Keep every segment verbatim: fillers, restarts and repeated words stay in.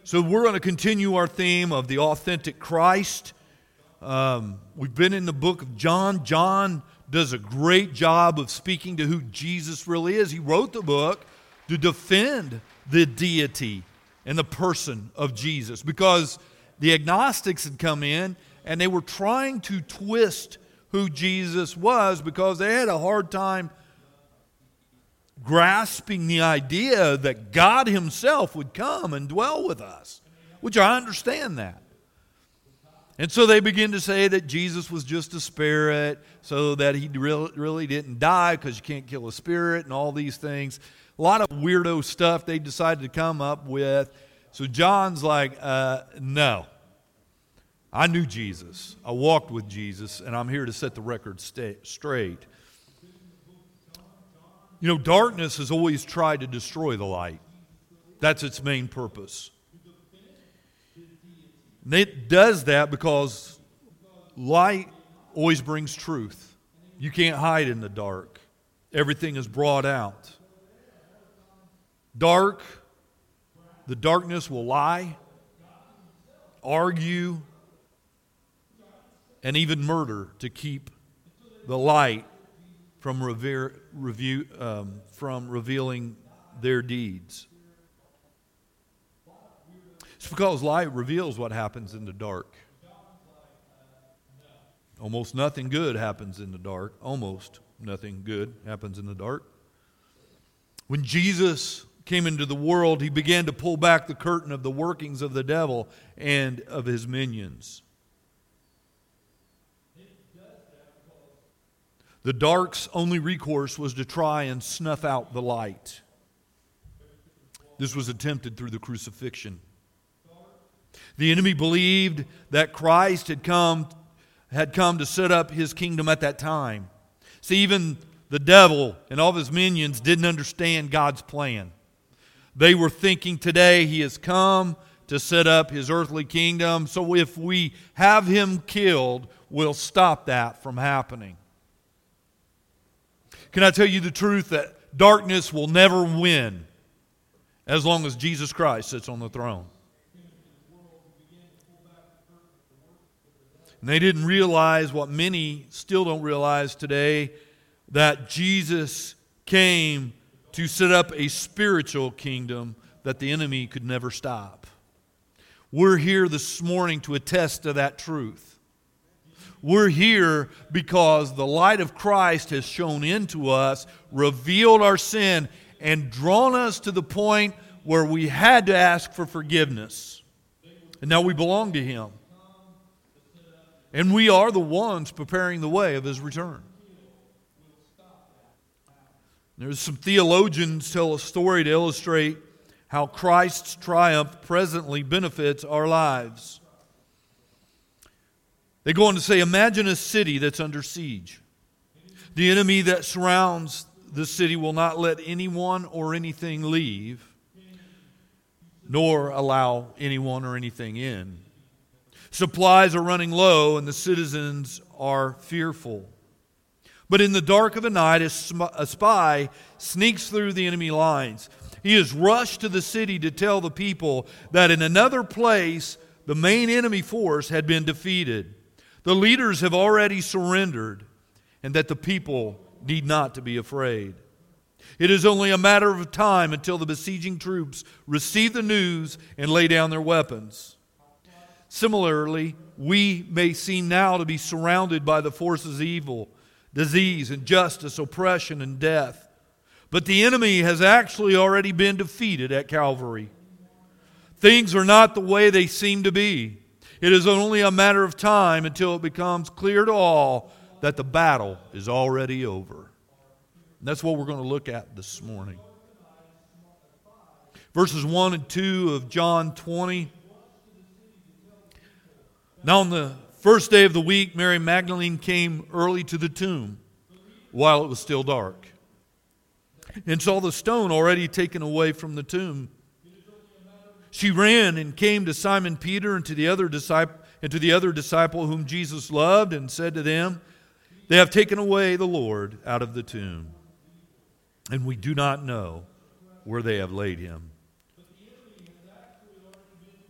So we're going to continue our theme of the authentic Christ. Um, we've been in the book of John. John does a great job of speaking to who Jesus really is. He wrote the book to defend the deity and the person of Jesus, because the agnostics had come in and they were trying to twist who Jesus was, because they had a hard time grasping the idea that God Himself would come and dwell with us, which I understand that. And so they begin to say that Jesus was just a spirit, so that He really, really didn't die because you can't kill a spirit and all these things. A lot of weirdo stuff they decided to come up with. So John's like, uh, no. I knew Jesus. I walked with Jesus, and I'm here to set the record sta- straight. You know, darkness has always tried to destroy the light. That's its main purpose. And it does that because light always brings truth. You can't hide in the dark. Everything is brought out. Dark, the darkness will lie, argue, and even murder to keep the light from revere, review, um, from revealing their deeds. It's because light reveals what happens in the dark. Almost nothing good happens in the dark. Almost nothing good happens in the dark. When Jesus came into the world, He began to pull back the curtain of the workings of the devil and of his minions. The dark's only recourse was to try and snuff out the light. This was attempted through the crucifixion. The enemy believed that Christ had come, had come to set up His kingdom at that time. See, even the devil and all of his minions didn't understand God's plan. They were thinking today He has come to set up His earthly kingdom, so if we have Him killed, we'll stop that from happening. Can I tell you the truth that darkness will never win as long as Jesus Christ sits on the throne? And they didn't realize what many still don't realize today, that Jesus came to set up a spiritual kingdom that the enemy could never stop. We're here this morning to attest to that truth. We're here because the light of Christ has shone into us, revealed our sin, and drawn us to the point where we had to ask for forgiveness. And now we belong to Him. And we are the ones preparing the way of His return. There's some theologians tell a story to illustrate how Christ's triumph presently benefits our lives. They go on to say, imagine a city that's under siege. The enemy that surrounds the city will not let anyone or anything leave, nor allow anyone or anything in. Supplies are running low and the citizens are fearful. But in the dark of the night, a spy sneaks through the enemy lines. He has rushed to the city to tell the people that in another place, the main enemy force had been defeated. The leaders have already surrendered, and that the people need not to be afraid. It is only a matter of time until the besieging troops receive the news and lay down their weapons. Similarly, we may seem now to be surrounded by the forces of evil, disease, injustice, oppression, and death. But the enemy has actually already been defeated at Calvary. Things are not the way they seem to be. It is only a matter of time until it becomes clear to all that the battle is already over. And that's what we're going to look at this morning. Verses one and two of John twenty. Now on the first day of the week, Mary Magdalene came early to the tomb while it was still dark, and saw the stone already taken away from the tomb. She ran and came to Simon Peter and to the other disciple, and to the other disciple whom Jesus loved, and said to them, "They have taken away the Lord out of the tomb, and we do not know where they have laid Him."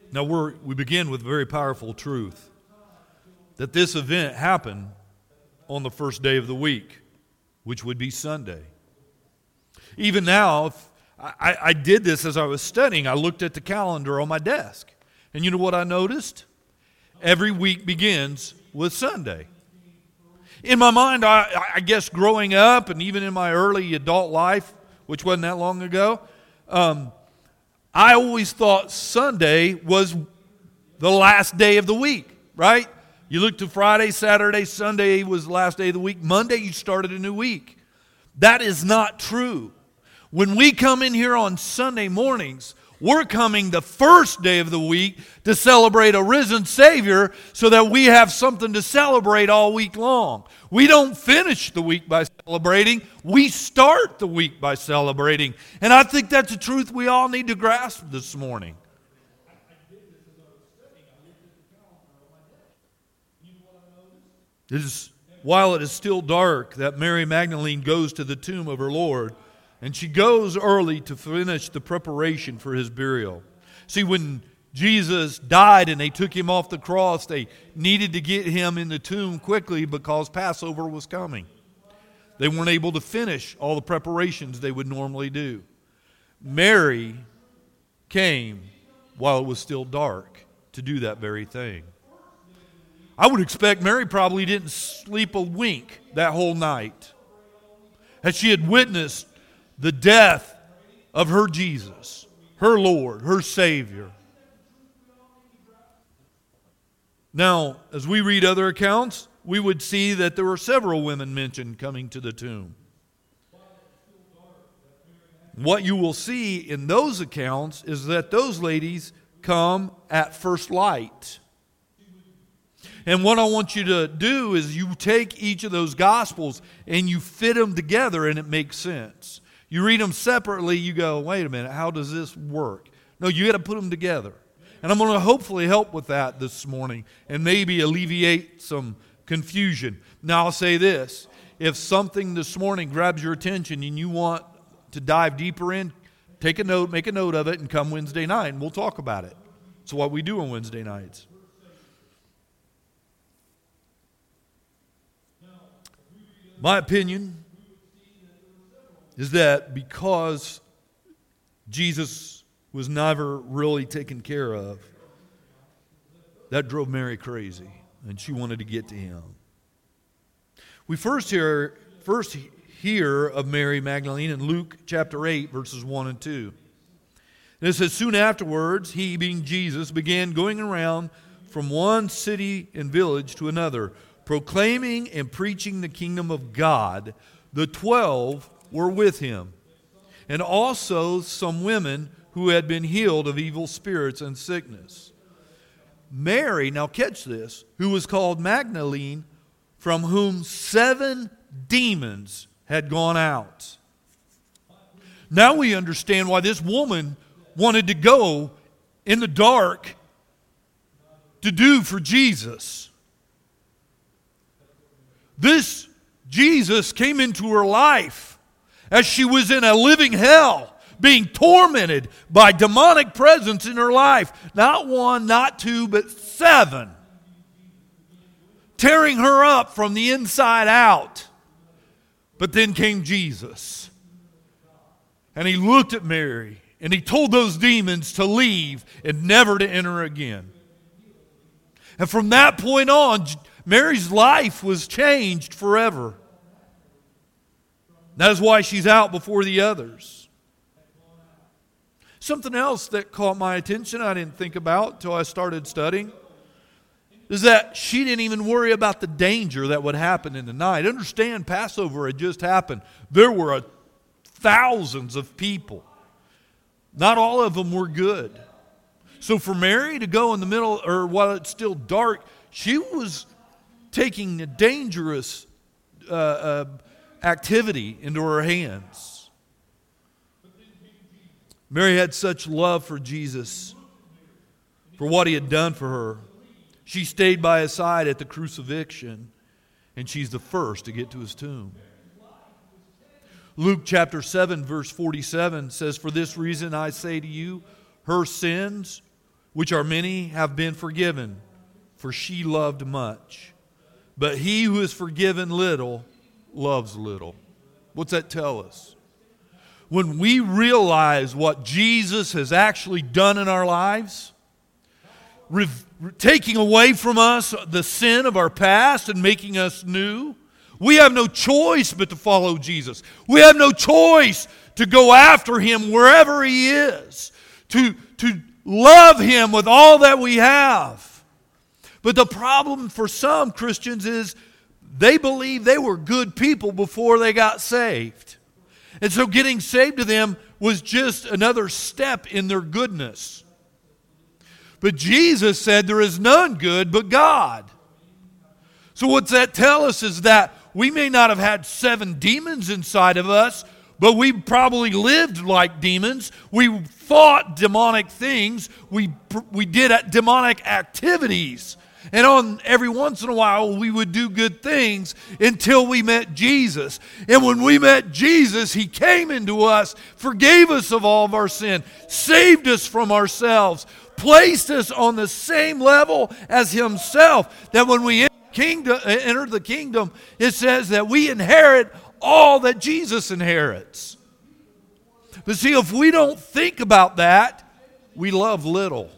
Now we're, we begin with a very powerful truth, that this event happened on the first day of the week, which would be Sunday. Even now, if I, I did this as I was studying. I looked at the calendar on my desk. And you know what I noticed? Every week begins with Sunday. In my mind, I, I guess growing up and even in my early adult life, which wasn't that long ago, um, I always thought Sunday was the last day of the week, right? You look to Friday, Saturday, Sunday was the last day of the week. Monday, you started a new week. That is not true. When we come in here on Sunday mornings, we're coming the first day of the week to celebrate a risen Savior so that we have something to celebrate all week long. We don't finish the week by celebrating. We start the week by celebrating. And I think that's a truth we all need to grasp this morning. It is, while it is still dark, that Mary Magdalene goes to the tomb of her Lord. And she goes early to finish the preparation for his burial. See, when Jesus died and they took him off the cross, they needed to get him in the tomb quickly because Passover was coming. They weren't able to finish all the preparations they would normally do. Mary came while it was still dark to do that very thing. I would expect Mary probably didn't sleep a wink that whole night, as she had witnessed the death of her Jesus, her Lord, her Savior. Now, as we read other accounts, we would see that there were several women mentioned coming to the tomb. What you will see in those accounts is that those ladies come at first light. And what I want you to do is you take each of those Gospels and you fit them together and it makes sense. You read them separately, you go, wait a minute, how does this work? No, you got to put them together. And I'm going to hopefully help with that this morning and maybe alleviate some confusion. Now I'll say this, if something this morning grabs your attention and you want to dive deeper in, take a note, make a note of it, and come Wednesday night and we'll talk about it. It's what we do on Wednesday nights. My opinion is that because Jesus was never really taken care of, that drove Mary crazy, and she wanted to get to him. We first hear, first hear of Mary Magdalene in Luke chapter eight, verses one and two. And it says, soon afterwards, he, being Jesus, began going around from one city and village to another, proclaiming and preaching the kingdom of God. The twelve were with him, and also some women who had been healed of evil spirits and sickness. Mary, now catch this, who was called Magdalene, from whom seven demons had gone out. Now we understand why this woman wanted to go in the dark to do for Jesus. This Jesus came into her life as she was in a living hell, being tormented by demonic presence in her life. Not one, not two, but seven. Tearing her up from the inside out. But then came Jesus. And he looked at Mary and he told those demons to leave and never to enter again. And from that point on, Mary's life was changed forever. That is why she's out before the others. Something else that caught my attention I didn't think about until I started studying is that she didn't even worry about the danger that would happen in the night. Understand, Passover had just happened. There were a, thousands of people. Not all of them were good. So for Mary to go in the middle, or while it's still dark, she was taking a dangerous uh, uh, activity into her hands. Mary had such love for Jesus, for what he had done for her. She stayed by his side at the crucifixion, and she's the first to get to his tomb. Luke chapter seven, verse forty-seven says, for this reason I say to you, her sins which are many, have been forgiven, for she loved much. But he who is forgiven little loves little. What's that tell us? When we realize what Jesus has actually done in our lives, re- taking away from us the sin of our past and making us new, we have no choice but to follow Jesus. We have no choice to go after Him wherever He is, to, to love Him with all that we have. But the problem for some Christians is they believe they were good people before they got saved. And so getting saved to them was just another step in their goodness. But Jesus said there is none good but God. So what's that tell us is that we may not have had seven demons inside of us, but we probably lived like demons. We fought demonic things. We, we did demonic activities. And on every once in a while, we would do good things until we met Jesus. And when we met Jesus, He came into us, forgave us of all of our sin, saved us from ourselves, placed us on the same level as Himself. That when we kingdom, enter the kingdom, it says that we inherit all that Jesus inherits. But see, if we don't think about that, we love little.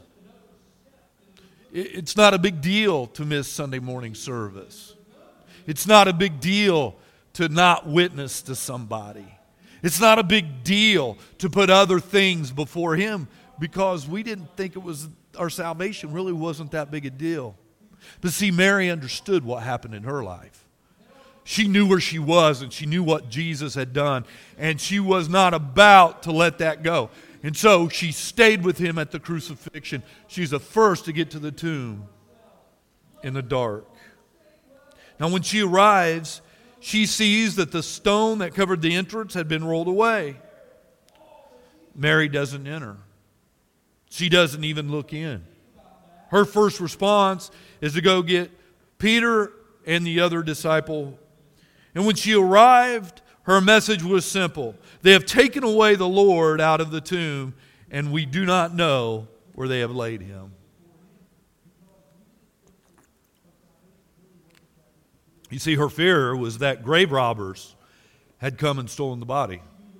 It's not a big deal to miss Sunday morning service. It's not a big deal to not witness to somebody. It's not a big deal to put other things before Him because we didn't think it was, our salvation really wasn't that big a deal. But see, Mary understood what happened in her life. She knew where she was and she knew what Jesus had done. And she was not about to let that go. And so she stayed with Him at the crucifixion. She's the first to get to the tomb in the dark. Now when she arrives, she sees that the stone that covered the entrance had been rolled away. Mary doesn't enter. She doesn't even look in. Her first response is to go get Peter and the other disciple. And when she arrived, her message was simple. They have taken away the Lord out of the tomb, and we do not know where they have laid Him. You see, her fear was that grave robbers had come and stolen the body.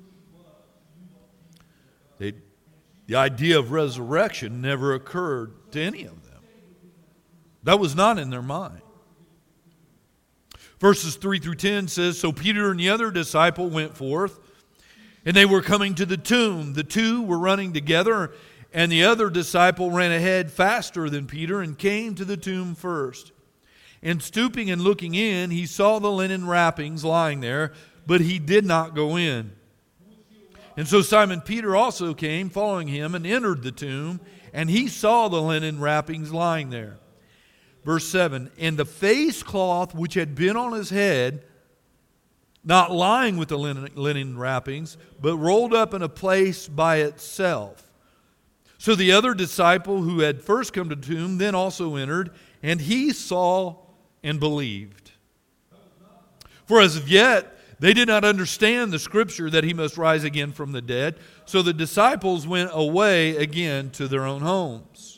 They, the idea of resurrection never occurred to any of them. That was not in their mind. Verses three through ten says, So Peter and the other disciple went forth, and they were coming to the tomb. The two were running together, and the other disciple ran ahead faster than Peter and came to the tomb first. And stooping and looking in, he saw the linen wrappings lying there, but he did not go in. And so Simon Peter also came, following him, and entered the tomb, and he saw the linen wrappings lying there. Verse seven, and the face cloth which had been on his head, not lying with the linen, linen wrappings, but rolled up in a place by itself. So the other disciple who had first come to the tomb then also entered, and he saw and believed. For as of yet they did not understand the scripture that He must rise again from the dead. So the disciples went away again to their own homes.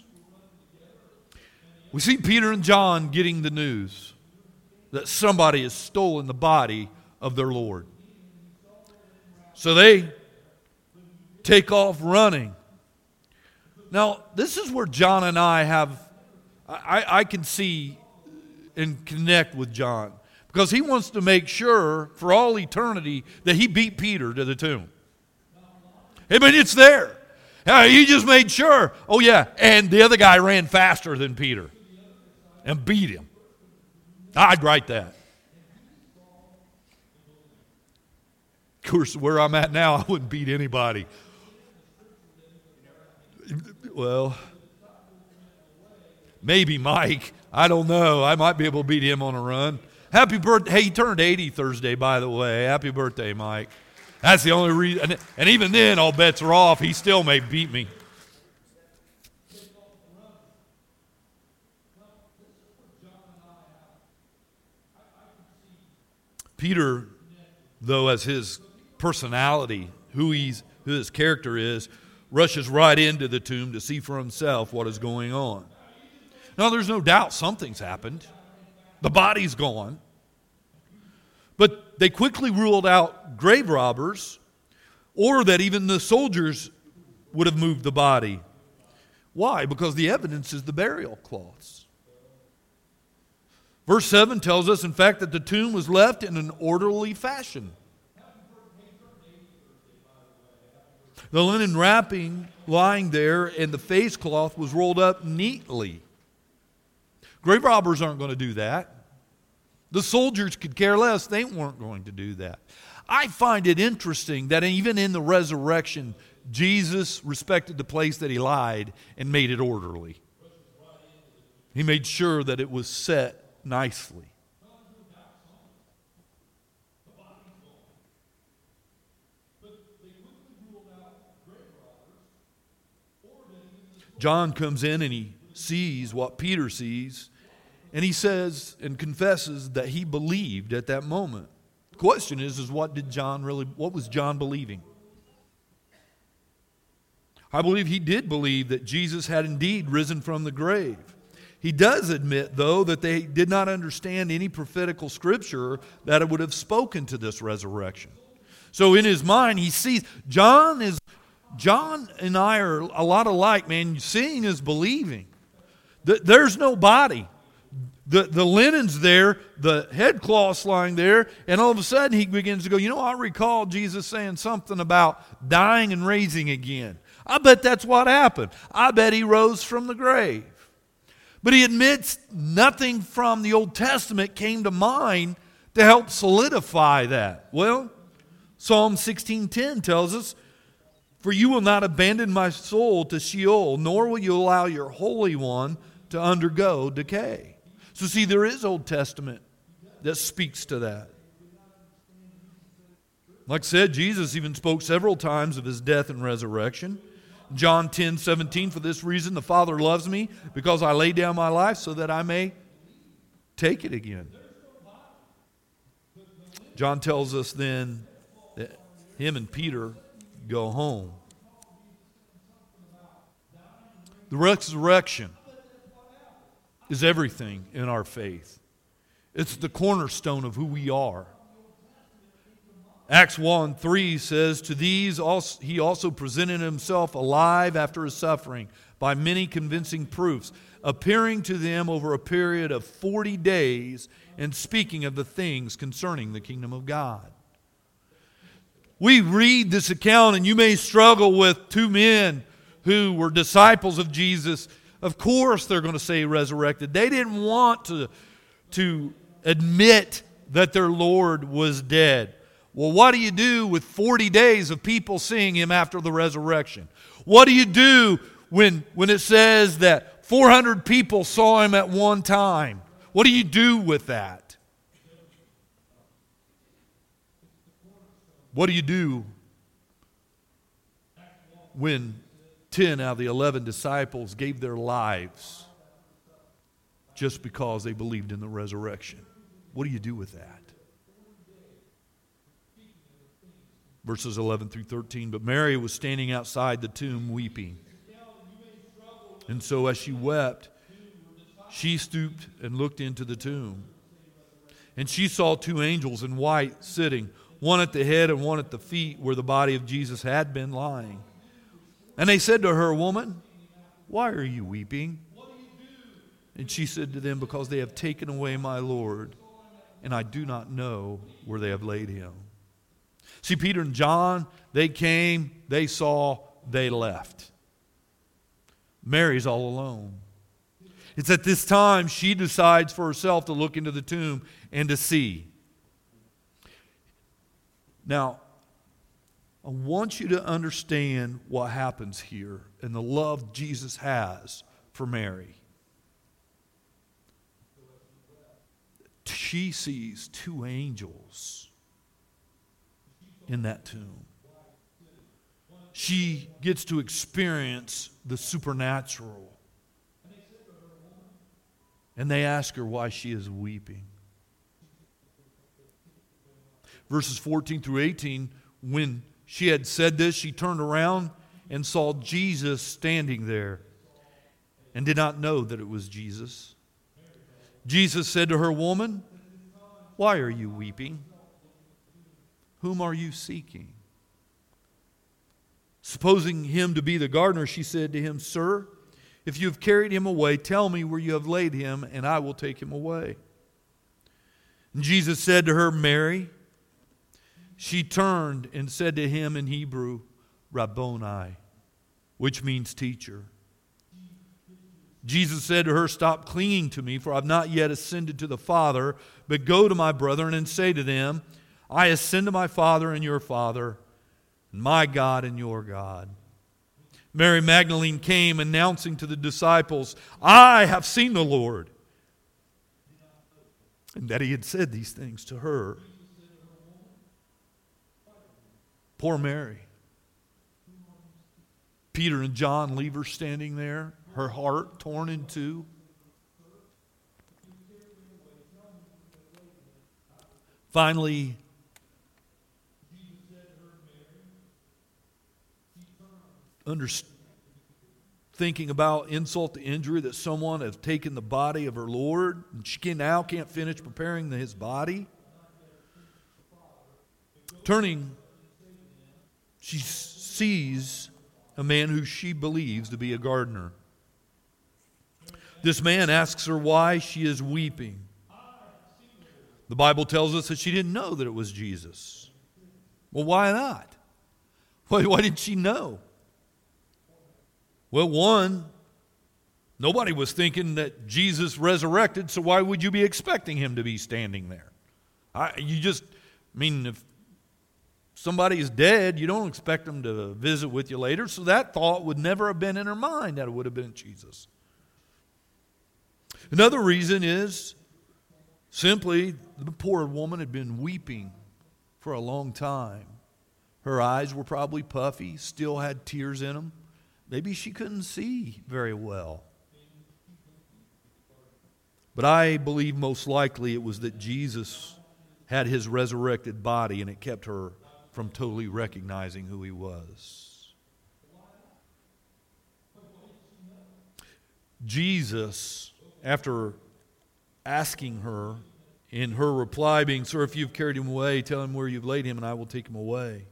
We see Peter and John getting the news that somebody has stolen the body of their Lord. So they take off running. Now, this is where John and I have, I, I can see and connect with John. Because he wants to make sure for all eternity that he beat Peter to the tomb. I mean, it's there. He just made sure. Oh, yeah. And the other guy ran faster than Peter and beat him. I'd write that. Of course, where I'm at now, I wouldn't beat anybody. Well, maybe Mike. I don't know. I might be able to beat him on a run. Happy birthday. Hey, he turned eighty Thursday, by the way. Happy birthday, Mike. That's the only reason. And even then, all bets are off. He still may beat me. Peter, though, as his personality, who he's, who his character is, rushes right into the tomb to see for himself what is going on. Now, there's no doubt something's happened. The body's gone. But they quickly ruled out grave robbers, or that even the soldiers would have moved the body. Why? Because the evidence is the burial cloths. Verse seven tells us, in fact, that the tomb was left in an orderly fashion. The linen wrapping lying there and the face cloth was rolled up neatly. Grave robbers aren't going to do that. The soldiers could care less. They weren't going to do that. I find it interesting that even in the resurrection, Jesus respected the place that he lied and made it orderly. He made sure that it was set nicely. John comes in and he sees what Peter sees, and he says and confesses that he believed at that moment. The question is, is what did John really, what was John believing? I believe he did believe that Jesus had indeed risen from the grave. He does admit, though, that they did not understand any prophetical scripture that it would have spoken to this resurrection. So in his mind, he sees, John is, John and I are a lot alike, man. Seeing is believing. There's no body. The, the linen's there, the headcloth's lying there, and all of a sudden he begins to go, you know, I recall Jesus saying something about dying and raising again. I bet that's what happened. I bet he rose from the grave. But he admits nothing from the Old Testament came to mind to help solidify that. Well, Psalm sixteen ten tells us, for you will not abandon my soul to Sheol, nor will you allow your Holy One to undergo decay. So see, there is Old Testament that speaks to that. Like I said, Jesus even spoke several times of his death and resurrection. John ten seventeen, for this reason the Father loves me, because I lay down my life so that I may take it again. John tells us then that him and Peter go home. The resurrection is everything in our faith. It's the cornerstone of who we are. Acts one three says, to these also, he also presented himself alive after his suffering by many convincing proofs, appearing to them over a period of forty days and speaking of the things concerning the kingdom of God. We read this account and you may struggle with two men who were disciples of Jesus. Of course they're going to say resurrected. They didn't want to, to admit that their Lord was dead. Well, what do you do with forty days of people seeing him after the resurrection? What do you do when, when it says that four hundred people saw him at one time? What do you do with that? What do you do when ten out of the eleven disciples gave their lives just because they believed in the resurrection? What do you do with that? Verses eleven through thirteen, but Mary was standing outside the tomb weeping. And so as she wept, she stooped and looked into the tomb. And she saw two angels in white sitting, one at the head and one at the feet where the body of Jesus had been lying. And they said to her, woman, why are you weeping? And she said to them, because they have taken away my Lord, and I do not know where they have laid him. See, Peter and John, they came, they saw, they left. Mary's all alone. It's at this time she decides for herself to look into the tomb and to see. Now, I want you to understand what happens here and the love Jesus has for Mary. She sees two angels in that tomb. She gets to experience the supernatural. And they ask her why she is weeping. Verses fourteen through eighteen, when she had said this, she turned around and saw Jesus standing there, and did not know that it was Jesus. Jesus said to her, "Woman, why are you weeping? Whom are you seeking?" Supposing him to be the gardener, she said to him, "Sir, if you have carried him away, tell me where you have laid him, and I will take him away." And Jesus said to her, "Mary." She turned and said to him in Hebrew, "Rabboni," which means teacher. Jesus said to her, "Stop clinging to me, for I have not yet ascended to the Father, but go to my brethren and say to them, I ascend to my Father and your Father, and my God and your God." Mary Magdalene came, announcing to the disciples, "I have seen the Lord," and that he had said these things to her. Poor Mary. Peter and John leave her standing there, her heart torn in two. Finally, under, thinking about insult to injury that someone has taken the body of her Lord, and she can, now can't finish preparing the, his body. Turning, she sees a man who she believes to be a gardener. This man asks her why she is weeping. The Bible tells us that she didn't know that it was Jesus. Well, why not? Why, why didn't she know? Well, one, nobody was thinking that Jesus resurrected, so why would you be expecting him to be standing there? I, you just, I mean, if somebody is dead, you don't expect them to visit with you later, so that thought would never have been in her mind that it would have been Jesus. Another reason is simply the poor woman had been weeping for a long time. Her eyes were probably puffy, still had tears in them. Maybe she couldn't see very well. But I believe most likely it was that Jesus had his resurrected body and it kept her from totally recognizing who he was. Jesus, after asking her, in her reply being, "Sir, if you've carried him away, tell him where you've laid him and I will take him away."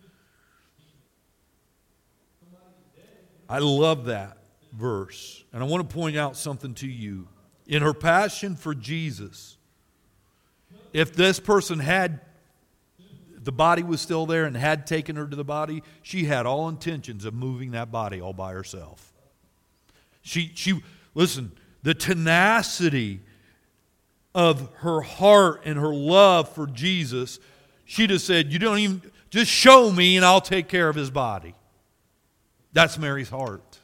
I love that verse. And I want to point out something to you. In her passion for Jesus, if this person had, the body was still there and had taken her to the body, she had all intentions of moving that body all by herself. She, she, listen, the tenacity of her heart and her love for Jesus, she just said, "You don't even, just show me and I'll take care of his body." That's Mary's heart.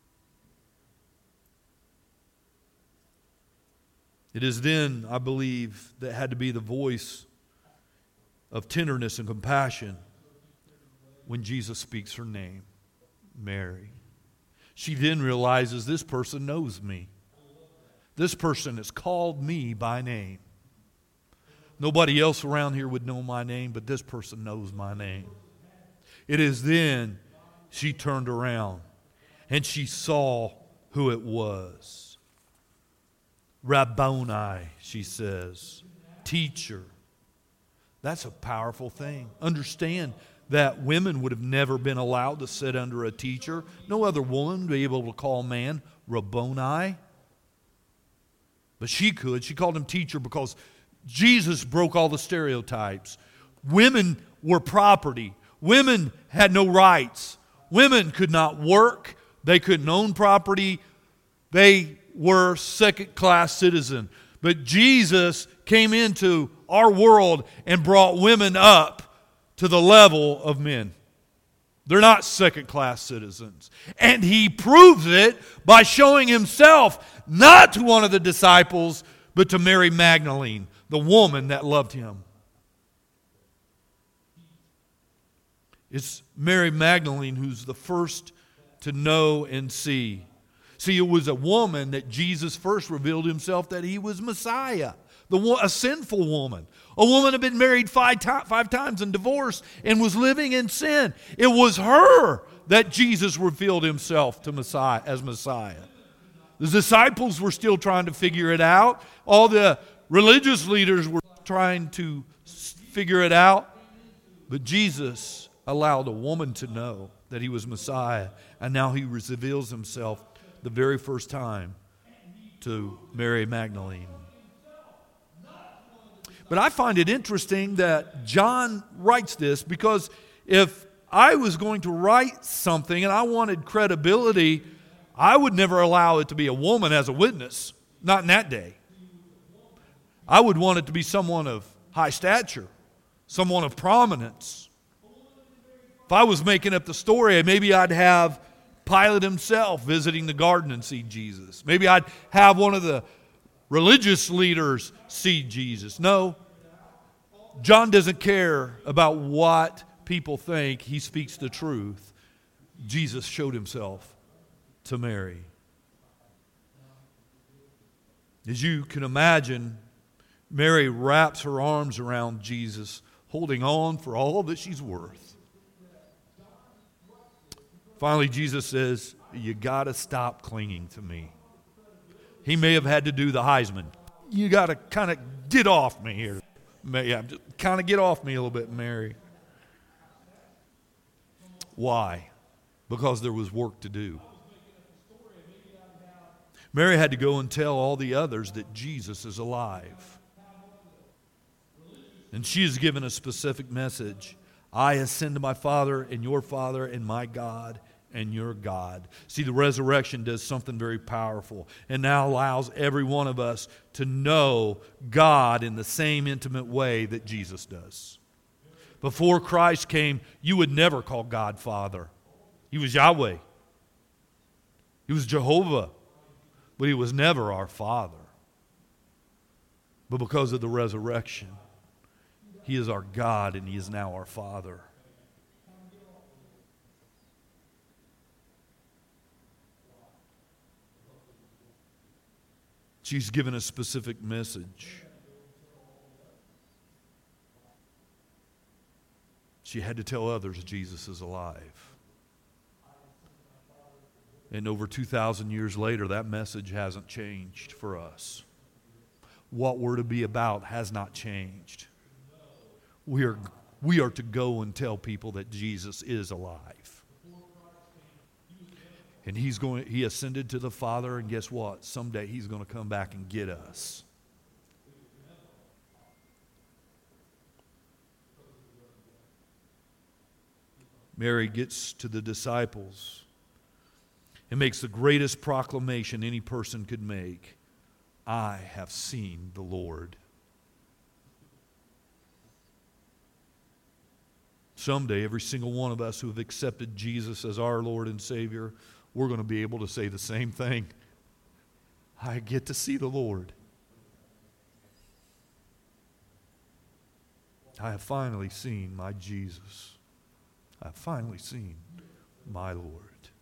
It is then, I believe, that had to be the voice of tenderness and compassion when Jesus speaks her name, Mary. She then realizes, this person knows me. This person has called me by name. Nobody else around here would know my name, but this person knows my name. It is then she turned around and she saw who it was. Rabboni, she says. Teacher. That's a powerful thing. Understand that women would have never been allowed to sit under a teacher. No other woman would be able to call man Rabboni. But she could. She called him teacher because Jesus broke all the stereotypes. Women were property. Women had no rights. Women could not work. They couldn't own property. They were second-class citizens. But Jesus came into our world and brought women up to the level of men. They're not second-class citizens. And he proves it by showing himself not to one of the disciples, but to Mary Magdalene, the woman that loved him. It's Mary Magdalene who's the first to know and see. See, it was a woman that Jesus first revealed himself that he was Messiah. The wo- a sinful woman. A woman had been married five, to- five times and divorced and was living in sin. It was her that Jesus revealed himself to Messiah as Messiah. The disciples were still trying to figure it out. All the religious leaders were trying to figure it out. But Jesus allowed a woman to know that he was Messiah. And now he reveals himself the very first time to Mary Magdalene. But I find it interesting that John writes this, because if I was going to write something and I wanted credibility, I would never allow it to be a woman as a witness. Not in that day. I would want it to be someone of high stature, someone of prominence. If I was making up the story, maybe I'd have Pilate himself visiting the garden and see Jesus. Maybe I'd have one of the religious leaders see Jesus. No, John doesn't care about what people think. He speaks the truth. Jesus showed himself to Mary. As you can imagine, Mary wraps her arms around Jesus, holding on for all that she's worth. Finally, Jesus says, you got to stop clinging to me. He may have had to do the Heisman. You got to kind of get off me here. Yeah, just kind of get off me a little bit, Mary. Why? Because there was work to do. Mary had to go and tell all the others that Jesus is alive. And she is given a specific message. I ascend to my Father and your Father and my God and your God. See, the resurrection does something very powerful and now allows every one of us to know God in the same intimate way that Jesus does. Before Christ came, you would never call God Father. He was Yahweh. He was Jehovah. But he was never our Father. But because of the resurrection, he is our God and he is now our Father. She's given a specific message. She had to tell others Jesus is alive. And over two thousand years later, that message hasn't changed for us. What we're to be about has not changed. We are, we are to go and tell people that Jesus is alive. And he's going, he ascended to the Father, and guess what? Someday he's going to come back and get us. Mary gets to the disciples and makes the greatest proclamation any person could make. I have seen the Lord. Someday, every single one of us who have accepted Jesus as our Lord and Savior, we're going to be able to say the same thing. I get to see the Lord. I have finally seen my Jesus. I have finally seen my Lord.